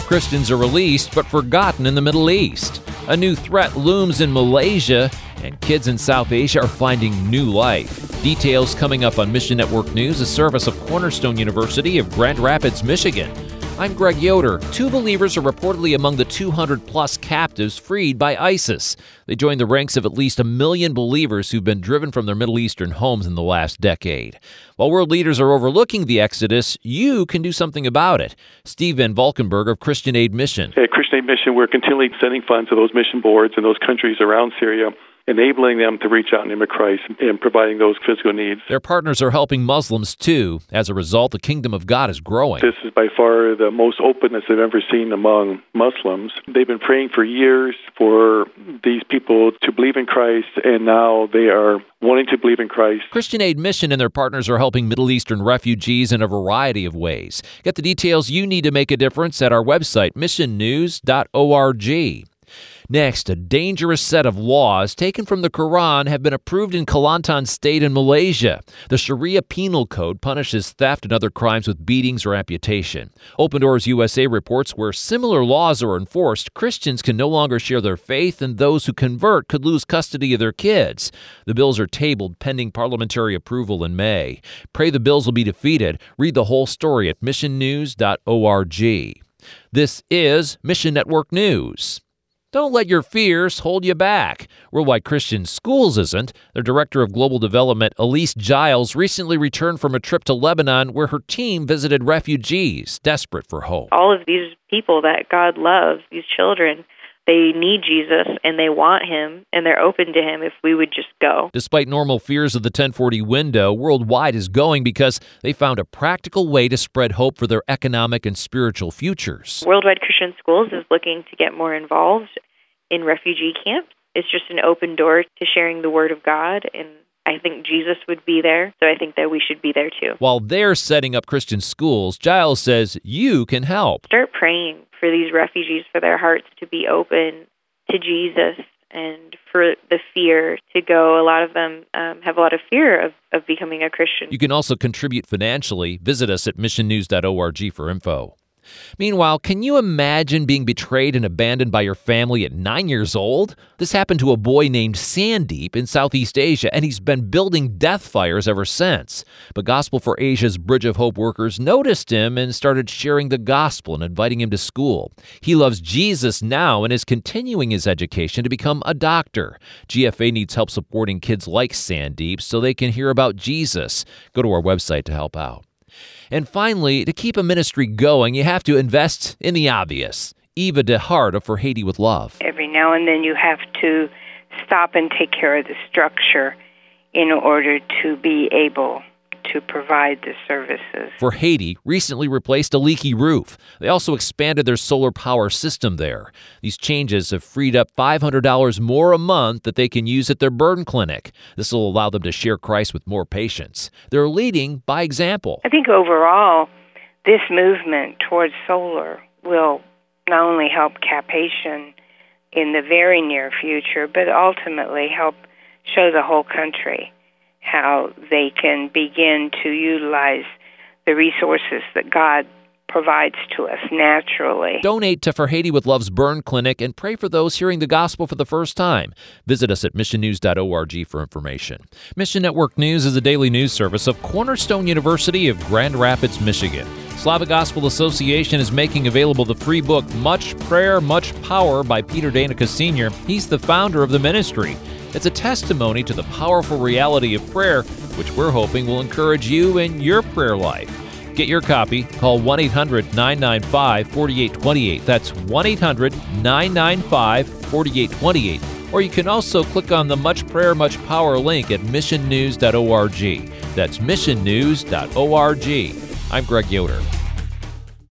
Christians are released but forgotten in the Middle East. A new threat looms in Malaysia, and kids in South Asia are finding new life. Details coming up on Mission Network News, a service of Cornerstone University of Grand Rapids, Michigan. I'm Greg Yoder. 2 believers are reportedly among the 200-plus captives freed by ISIS. They joined the ranks of at least 1 million believers who've been driven from their Middle Eastern homes in the last decade. While world leaders are overlooking the exodus, you can do something about it. Steve Van Valkenburg of Christian Aid Mission. At Christian Aid Mission, we're continually sending funds to those mission boards in those countries around Syria, enabling them to reach out in the name of Christ and providing those physical needs. Their partners are helping Muslims, too. As a result, the kingdom of God is growing. This is by far the most openness I've ever seen among Muslims. They've been praying for years for these people to believe in Christ, and now they are wanting to believe in Christ. Christian Aid Mission and their partners are helping Middle Eastern refugees in a variety of ways. Get the details you need to make a difference at our website, missionnews.org. Next, a dangerous set of laws taken from the Quran have been approved in Kelantan State in Malaysia. The Sharia Penal Code punishes theft and other crimes with beatings or amputation. Open Doors USA reports where similar laws are enforced, Christians can no longer share their faith, and those who convert could lose custody of their kids. The bills are tabled pending parliamentary approval in May. Pray the bills will be defeated. Read the whole story at missionnews.org. This is Mission Network News. Don't let your fears hold you back. Worldwide Christian Schools isn't. Their Director of Global Development, Elise Giles, recently returned from a trip to Lebanon where her team visited refugees desperate for hope. All of these people that God loves, these children, they need Jesus and they want him and they're open to him if we would just go. Despite normal fears of the 1040 window, Worldwide is going because they found a practical way to spread hope for their economic and spiritual futures. Worldwide Christian Schools is looking to get more involved in refugee camps. It's just an open door to sharing the Word of God, and I think Jesus would be there, so I think that we should be there too. While they're setting up Christian schools, Giles says you can help. Start praying for these refugees, for their hearts to be open to Jesus and for the fear to go. A lot of them have a lot of fear of becoming a Christian. You can also contribute financially. Visit us at missionnews.org for info. Meanwhile, can you imagine being betrayed and abandoned by your family at 9 years old? This happened to a boy named Sandeep in Southeast Asia, and he's been building death fires ever since. But Gospel for Asia's Bridge of Hope workers noticed him and started sharing the gospel and inviting him to school. He loves Jesus now and is continuing his education to become a doctor. GFA needs help supporting kids like Sandeep so they can hear about Jesus. Go to our website to help out. And finally, to keep a ministry going, you have to invest in the obvious. Eva DeHart of For Haiti with Love. Every now and then you have to stop and take care of the structure in order to be able to provide the services. For Haiti recently replaced a leaky roof. They also expanded their solar power system there. These changes have freed up $500 more a month that they can use at their burn clinic. This will allow them to share Christ with more patients. They're leading by example. I think overall, this movement towards solar will not only help Cap-Haitian in the very near future, but ultimately help show the whole country how they can begin to utilize the resources that God provides to us naturally. Donate to For Haiti with Love's Burn Clinic and pray for those hearing the gospel for the first time. Visit us at missionnews.org for information. Mission Network News is a daily news service of Cornerstone University of Grand Rapids, Michigan. Slavic Gospel Association is making available the free book Much Prayer, Much Power by Peter Danica Sr. He's the founder of the ministry. It's a testimony to the powerful reality of prayer, which we're hoping will encourage you in your prayer life. Get your copy. Call 1-800-995-4828. That's 1-800-995-4828. Or you can also click on the Much Prayer, Much Power link at missionnews.org. That's missionnews.org. I'm Greg Yoder.